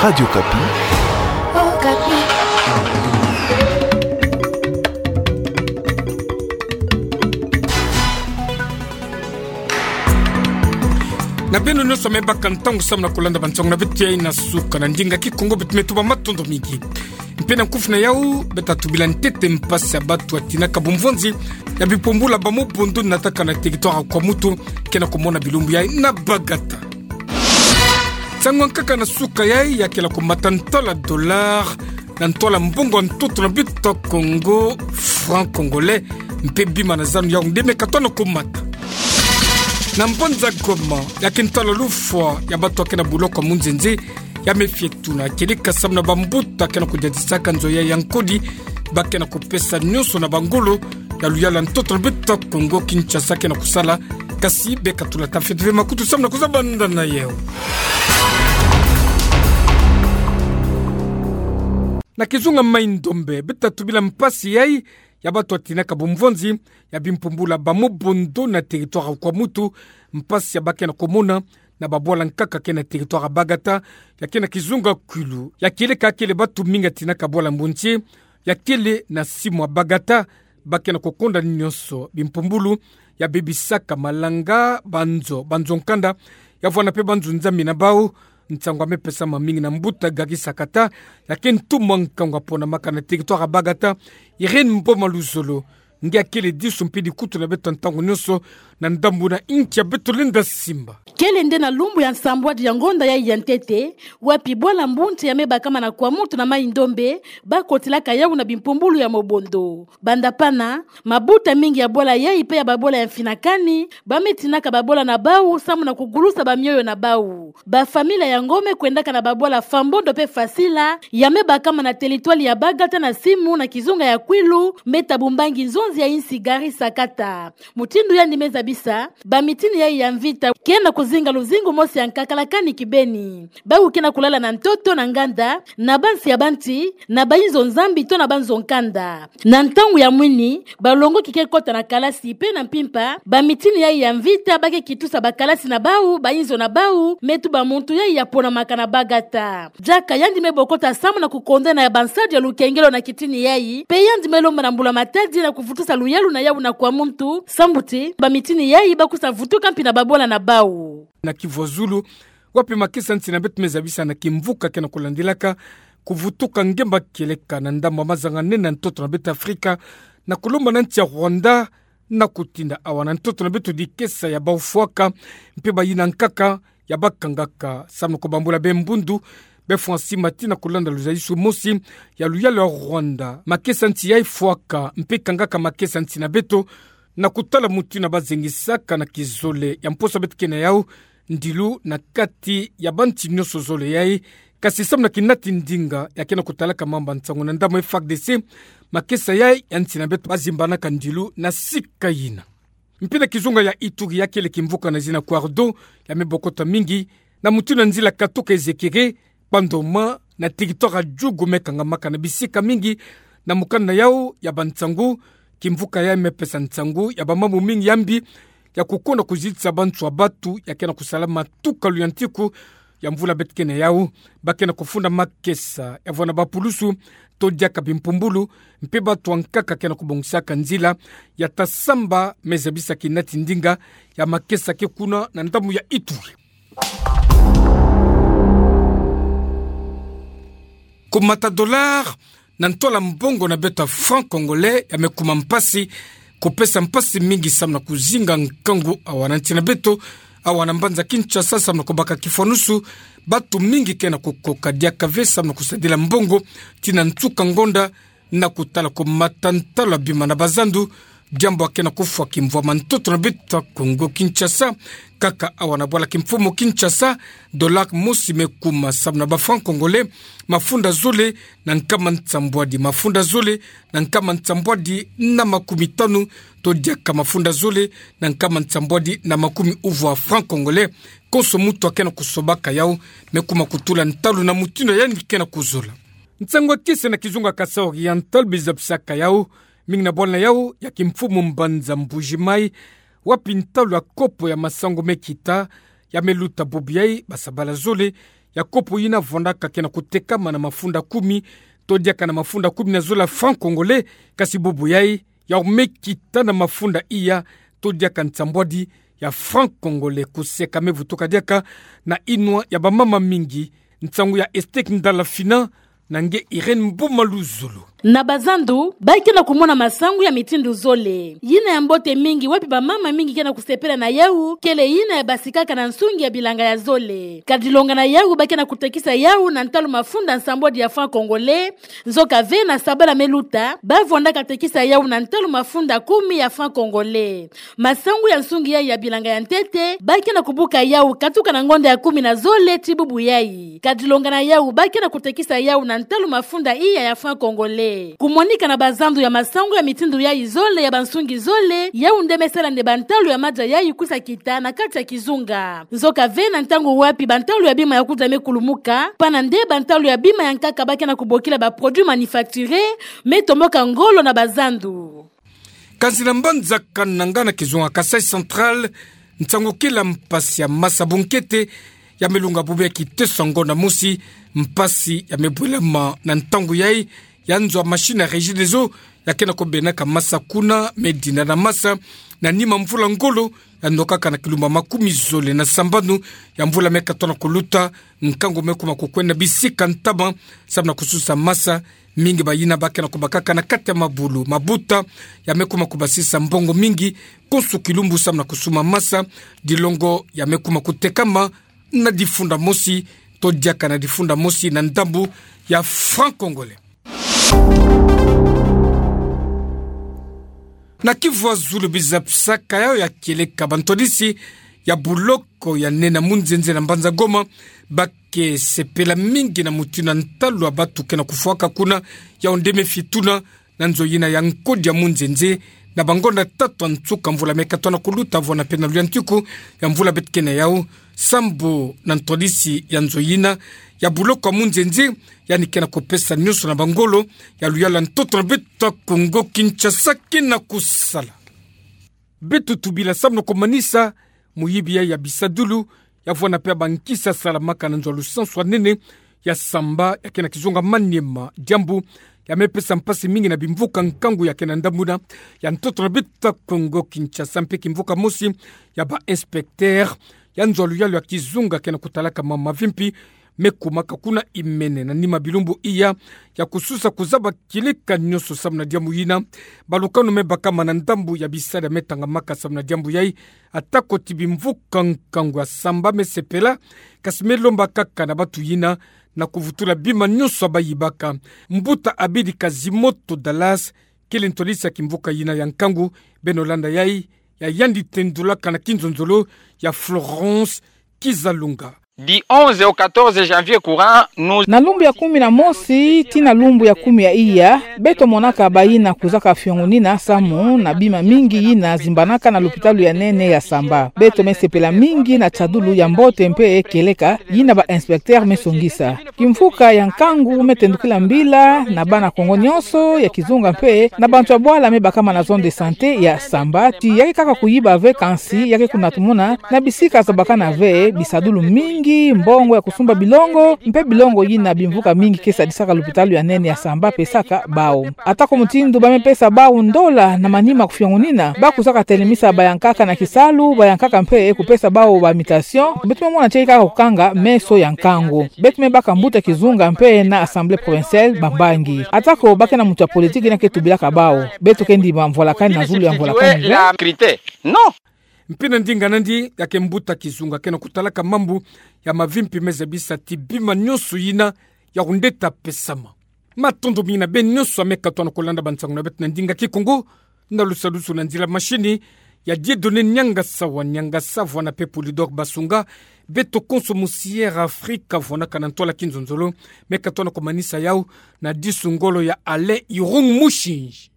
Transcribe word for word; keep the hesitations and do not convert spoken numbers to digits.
Radio Kapi. Oh, Kapi. Na beno nyonso mebaka ntango samna kolanda bantsongo na betia ina suka na ndinga kikongo betumetuba matondo miki mpena nkufu na yau betatubila ntete mpasi ya batu atina kabumvonzi ya bipombula bamobondo nataka na territoire kwa mutu kena komona bilumbu yai na bagata tsango nkaka na suka yai ya kela komata ntola dollar na ntola mbongo ntoto na bito Congo franc congolais mpe bima na zanu ya ndeme katona komata na mbonza goma ya kintala lufwa ya batu akena buloko munzenze ya mefietuna kelika samna bambuta kena kujadisaka nzoya ya nkodi bakena kupesa nyuso na bangolo ya luyala ntoto na bita Congo Kinshasa kena kusala kasi beka tulata fetve makutu samna kuzabanda na yeo na kizunga maindombe bita tubila mpasi yai ya batu atina kabumvonzi ya bimpumbula bamobondo na territoire kwa mutu mpasi ya bakena komona na babwala nkaka kena territoire bagata ya kena kizunga kulu ya kile kakele batu minga tina kabwala mbunchi ya kile na simu bagata bakena kokonda nyonso bimpumbulu ya bebisaka malanga banzo banzo nkanda ya vwana pe banzo nzambi na bao ntsango mepesa mamingi na mbuta gaki sakata ya kentu mankangwa pona makana territoire bagata iren mboma luzolo ngia kele disu mpidi kutu na beto ntango nyonso na ndambu na inchi ya beto linda simba kele nde na lumbu ya nsambwadi ya ngonda ya yantete wapi bwala mbunti ya meba kama na kwa mutu na mai ndombe bakotilaka yau na bimpumbulu ya mobondo banda pana mabuta mingi ya bwala ya ipe ya babola ya mfinakani bametinaka babola na bau samu na kugulusa bamioyo na bau ba familia ya ngome kwendaka na babola fambondo pe fasila ya meba kama na teritwali ya bagata na simu na kizunga ya kwilu meta bumbangi nzonzi ya insi gari sakata mutindu ya nimeza bisa bamitini ya ya mvita kena kuzinga luzingu mosi ya nkakalakani kibeni bau kena kulala na ntoto na nganda na bansi ya banti na bainzo nzambi to na banzo nkanda na ntangu ya mwini balongo kike kota na kalasi pe na mpimpa bamitini ya ya mvita bake kitusa bakalasi na bau bainzo na bau metu ba muntu ya ya pona makana bagata jaka yandi mebokota samu na kukondena ya bansadi ya lukengelo na kitini yai pe yandi melomba na mbula matadi na kuvutusa luyalu na yabu na kwa muntu sambuti bamitini yai bakusa vutuka mpi na babola na bau na kivozulu wapi makisa ntina betu mezabisa na kimvuka kena kulandilaka kuvutuka ngemba keleka na ndamba mazanga nena ntoto na betu Afrika na kulomba na nchi ya Rwanda na kutinda awa na ntoto na betu dikesa ya baufuaka mpe bayina nkaka ya bakangaka samu kubambula bembundu befuansi matina kulanda luzaisu mosi ya luyalo ya Rwanda makesa nti ya ifuaka mpe kangaka makesa nti na beto na kutala mutu na bazengisaka na kizole ya mposa betu kena yau ndilu na kati ya banti nyoso zole yai kasi samu na kinati ndinga ya kena kutalaka mamba ntango na ndamo F A R D C makesa yai ya nti na beto bazimbanaka ndilu na sika yina mpina kizunga ya Ituri ya kele kimvuka na zina kwardo ya mebokota mingi na mutu na nzila katoka ezekere pandoma na territoire jugu mekanga maka na bisika mingi na mukana yao ya bantsangu kimvuka ya mepesa ntsangu ya bamamu mingi yambi ya kukonda kuzitsa bantu wa batu ya kena kusalama tuka luyantiku ya mvula betkene yao bakena kufunda makesa ya vwana bapulusu todiaka bimpumbulu mpe batu wankaka kena kubongisaka nzila ya tasamba mezabisa kinati ndinga ya makesa ke kuna na ndamu ya Ituri kumata dollar na ntola mbongo na beta franc congolais ya mekuma mpasi kupesa mpasi mingi samna kuzinga nkangu awana ntina beto awana mbanza Kinshasa samna kubaka kifonusu batu mingi kena kukoka diaka ve samna kusadila mbongo tina ntuka ngonda na kutala kumata ntala bima na bazandu jambo akena kufwa kimvwa mantoto na beta Congo Kinshasa kaka awana bwala kimfumo Kinshasa dollar mosi mekuma samna ba franc congolais mafunda zole na nkama ntambwadi mafunda zole na nkama ntambwadi na makumi tanu to diaka mafunda zole na nkama ntambwadi na makumi uvu franc congolais koso mutu akena kusobaka yao mekuma kutula ntalu na mutino yani kena kuzola ntsango kise na kizunga kasa oriental bizapsaka yao mingi na bwana yao ya kimfumo mbanza mbujimai wapi ntalu ya kopo ya masango mekita ya meluta bobiai basabala zole ya kopo yina vondaka kena kutekama na mafunda kumi todiaka na mafunda kumi na zola franc congolais kasi bobiai ya umekita na mafunda iya todiaka nsambwadi ya franc congolais kuseka mevutoka diaka na inwa ya bamama mingi ntsangu ya estek ndala fina nange Irene Mbumalu Zulu. Na bazandu, baiki na kumona masangu ya mitindu zole. Yina ya mbote mingi, wapi ba mama mingi kena kusepela na yau, kele yina ya basikaka na nsungi ya bilanga ya zole. Kadilonga na yau, baki na kutekisa yau na ntalu mafunda nsambodi ya franc congolais, nzoka ve na sabala meluta, bavonda katekisa yau na ntalu mafunda kumi ya franc congolais. Masangu ya nsungi ya ya bilanga ya ntete, baki na kubuka yau, katuka na ngonde ya kumi na zole, tribubu yai. Kadilonga na yau, baki na kutekisa yau na ntalu mafunda iya ya franc congolais. Kumonika na bazandu ya masangu ya mitindu ya izole ya bansungi zole ya undemesela nde bantalu ya maja ya yukusa kita na kati ya kizunga. Nzoka ve na ntango wapi bantalu ya bima ya kutame kulumuka, pana nde bantalu ya bima ya nkaka baki na kubokila ba produit manufacturé metomoka ngolo na bazandu. Kazi na mbanza kanangana kizunga Kasai Central ntango kila mpasi ya masa bunkete ya melunga bube kitesongo na musi mpasi ya mebwelama na ntango yai yanzo machine ya régie des eaux yakena kobenaka masa kuna medina na masa na nima mvula ngolo yandoka na kilumba makumi zole na sambanu ya mvula meka tona kuluta nkango mekuma kukwenda bisika ntaba sabna kususa masa mingi bayina bakena kubakaka na kati ya mabulu mabuta ya mekuma kubasisa mbongo mingi konsu kilumbu sabna kusuma masa dilongo ya mekuma kutekama na difunda mosi todiaka na difunda mosi na ndambu ya franc congolais. Na Kivu Zulu bizapsaka yao ya keleka bantodisi ya buloko ya nena munzenze na mbanza Goma bake sepela mingi na mutina ntalu wa batu kena kufuaka kuna ya ondeme fituna na nzoyina ya nkodi ya munzenze na bangonda tatu antsuka mvula mekatona kuluta vona pena luyantiku ya mvula betkena yao sambo na ntodisi ya nzoyina ya buloko munzenze yani kena kopesa nyuso na bangolo ya luyala ntoto na beta Kongo Kinshasa kena kusala betu tubila sabno komanisa muyibia ya bisadulu ya vona pea bankisa salamaka na nzolu sanswa nene ya samba ya kena kizunga Maniema jambu ya mepesa mpasi mingi na bimvuka nkangu ya kena ndamuna ya ntoto na beta Kongo Kinshasa mpe kimvuka mosi ya ba inspecteur ya nzolu yalo ya kizunga kena kutalaka mama vimpi mekumaka kuna imene na nima bilumbu iya ya kususa kuzaba kilika nyoso samna diamu yina balukanu mebaka manandambu ya bisada metanga maka samna diamu yai atako tibimvuka nkangu ya samba mesepela kasimelomba kaka na batu yina na kuvutula bima nyoso abayibaka mbuta abidi Kazimoto Dallas kile ntolisa kimvuka yina ya nkangu benolanda yai ya yandi tendula kana kinzonzolo ya Florence Kizalunga. Du onze au quatorze janvier courant nous na lumbu ya kumi na mosi tina lumbu ya kumi ya iya beto monaka bayina kuzaka fiongunina samu na bima mingi yina zimbanaka na lupitalu ya nene ya samba beto mesepela mingi na chadulu ya mbote mpe keleka yina ba inspecteur mesongisa kimfuka ya nkangu metendukila mbila na bana Kongo nyonso ya kizunga mpe na bantu ya bwala mebakama na zone de santé ya samba ti yake kaka kuyiba ve kansi yake kunatumuna na bisika zabakana ve bisadulu mingi mbongo ya kusumba bilongo mpe bilongo yina bimvuka mingi kesa disaka lupitalu ya nene ya samba pesaka bao atako mutindu bamepesa bao ndola na manima kufiongunina bakuzaka telemisa bayankaka na kisalu bayankaka mpe kupesa bao ba imitation betume mwana cheka kukanga meso ya nkango betume baka mbuta kizunga mpe na assemblée provinciale bambangi atako bake na mutu ya politiki na ketubilaka bao betu kendi mvolakani na zulu ya mvolakani la crité non mpina ndinga nandi yake mbuta kizunga kena kutalaka mambu ya mavimpi mezebisa tibima nyosu yina ya undeta pesama matondo mina ben nyosu amekatwana kolanda bansangu na betu ndinga kikongo na lusalusu na nzila mashini ya Dieudonné Nyanga Sawa Nyanga Sawa na pepu lidok basunga beto konsomusiere Afrika vona kanantola kinzonzolo mekatwana komanisa yao na disungolo ya Ale Irung Mushinji.